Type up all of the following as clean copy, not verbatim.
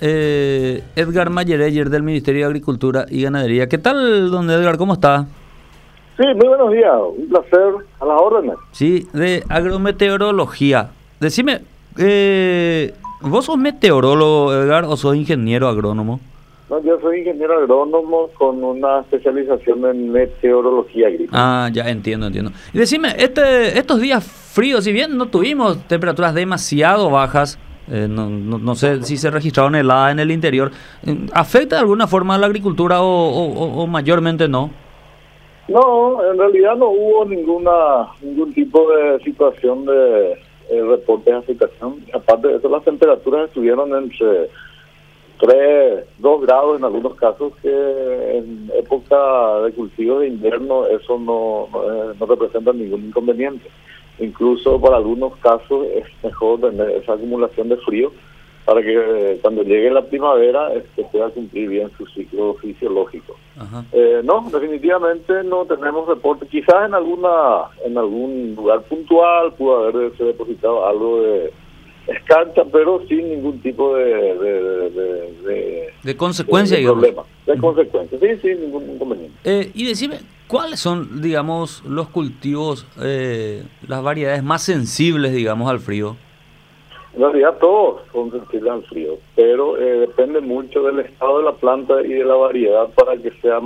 Edgar Mayereyer del Ministerio de Agricultura y Ganadería. ¿Qué tal, don Edgar? ¿Cómo está? Sí, muy buenos días. Un placer, a las órdenes. Sí, de agrometeorología. Decime, ¿vos sos meteorólogo, Edgar, o sos ingeniero agrónomo? No, yo soy ingeniero agrónomo con una especialización en meteorología agrícola. Ah, ya entiendo. Y decime, estos días fríos, si bien no tuvimos temperaturas demasiado bajas, no sé si se registraron heladas en el interior, ¿afecta de alguna forma a la agricultura o mayormente no? No, en realidad no hubo ningún tipo de situación de reporte de afectación. Aparte de eso, las temperaturas estuvieron entre 2 grados en algunos casos, que en época de cultivo de invierno eso no representa ningún inconveniente. Incluso para algunos casos es mejor tener esa acumulación de frío para que cuando llegue la primavera pueda cumplir bien su ciclo fisiológico. No, definitivamente no tenemos reporte. Quizás en algún lugar puntual pudo haberse depositado algo de escarcha, pero sin ningún tipo de consecuencia, de problema, de consecuencia, sí, sin ningún inconveniente. Y decime, ¿cuáles son, digamos, los cultivos, las variedades más sensibles, digamos, al frío? En realidad todos son sensibles al frío, pero depende mucho del estado de la planta y de la variedad para que sea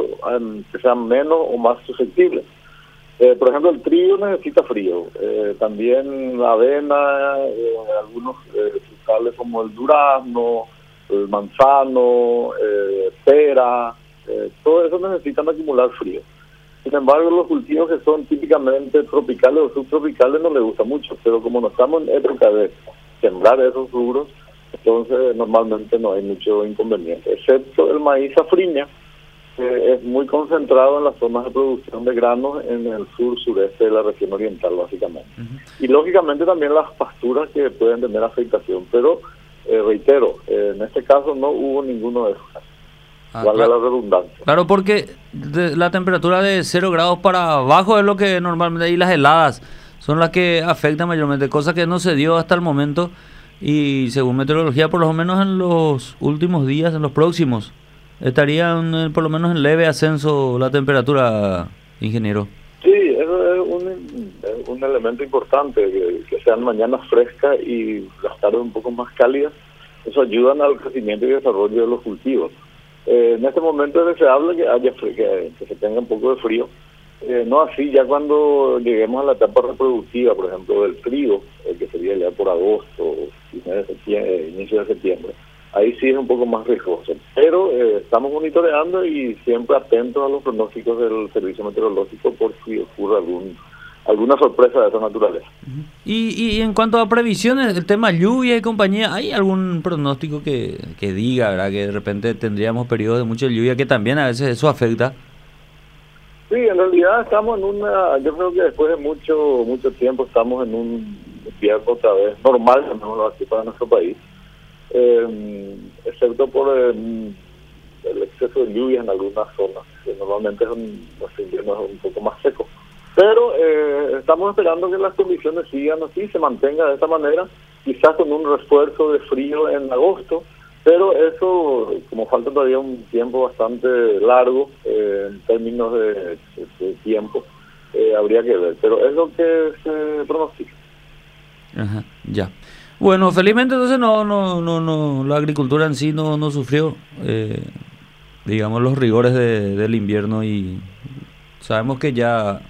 que sean menos o más susceptibles. Por ejemplo, el trigo necesita frío. También la avena, algunos frutales como el durazno, el manzano, pera, todo eso necesitan acumular frío. Sin embargo, los cultivos que son típicamente tropicales o subtropicales no les gusta mucho, pero como no estamos en época de sembrar esos rubros, entonces normalmente no hay mucho inconveniente, excepto el maíz safriña, es muy concentrado en las zonas de producción de granos en el sur-sureste de la región oriental, básicamente. Y lógicamente también las pasturas que pueden tener afectación, pero reitero, en este caso no hubo ninguno de esos casos. Valga la redundancia. Claro, porque la temperatura de 0 grados para abajo es lo que normalmente, ahí las heladas son las que afectan mayormente, cosa que no se dio hasta el momento, y según meteorología, por lo menos en los últimos días, en los próximos, estaría por lo menos en leve ascenso la temperatura, ingeniero. Sí, eso es un elemento importante, que sean mañanas frescas y las tardes un poco más cálidas. Eso ayudan al crecimiento y desarrollo de los cultivos. En este momento es deseable que se tenga un poco de frío. No así, ya cuando lleguemos a la etapa reproductiva, por ejemplo, del trigo, que sería ya por agosto, inicio de septiembre, ahí sí es un poco más riesgoso. Pero estamos monitoreando y siempre atentos a los pronósticos del Servicio Meteorológico por si ocurre alguna sorpresa de esa naturaleza. Y en cuanto a previsiones, el tema lluvia y compañía, ¿hay algún pronóstico que diga, verdad, que de repente tendríamos periodos de mucha lluvia, que también a veces eso afecta? Sí, en realidad estamos yo creo que después de mucho tiempo estamos en un invierno otra vez normal, llamémoslo así, para nuestro país, excepto por el exceso de lluvia en algunas zonas, que normalmente nuestro invierno es un poco más seco. Pero estamos esperando que las condiciones sigan así, se mantenga de esta manera, quizás con un refuerzo de frío en agosto, pero eso, como falta todavía un tiempo bastante largo en términos de tiempo, habría que ver, pero es lo que se pronostica. Ajá, ya. Bueno, felizmente entonces no la agricultura en sí no sufrió, digamos, los rigores del invierno, y sabemos que ya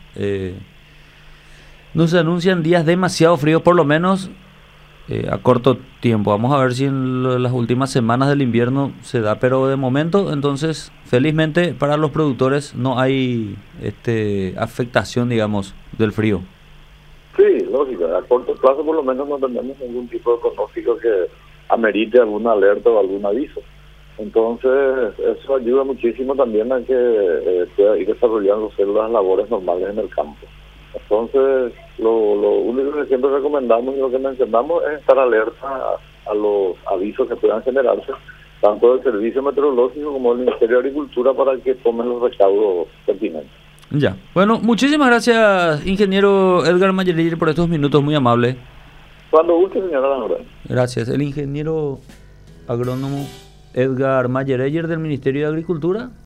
no se anuncian días demasiado fríos, por lo menos a corto tiempo. Vamos a ver si en las últimas semanas del invierno se da, pero de momento, entonces, felizmente para los productores no hay afectación, digamos, del frío. Sí, lógico, a corto plazo por lo menos no tenemos ningún tipo de pronóstico que amerite alguna alerta o algún aviso. Entonces, eso ayuda muchísimo también a que pueda ir desarrollándose las labores normales en el campo. Entonces, lo único que siempre recomendamos y lo que mencionamos es estar alerta a los avisos que puedan generarse, tanto del Servicio Meteorológico como del Ministerio de Agricultura, para que tomen los recaudos pertinentes. Ya. Bueno, muchísimas gracias, ingeniero Edgar Mayereyer, por estos minutos, muy amable. Cuando guste, señora Laura. Gracias. El ingeniero agrónomo Edgar Mayereyer del Ministerio de Agricultura.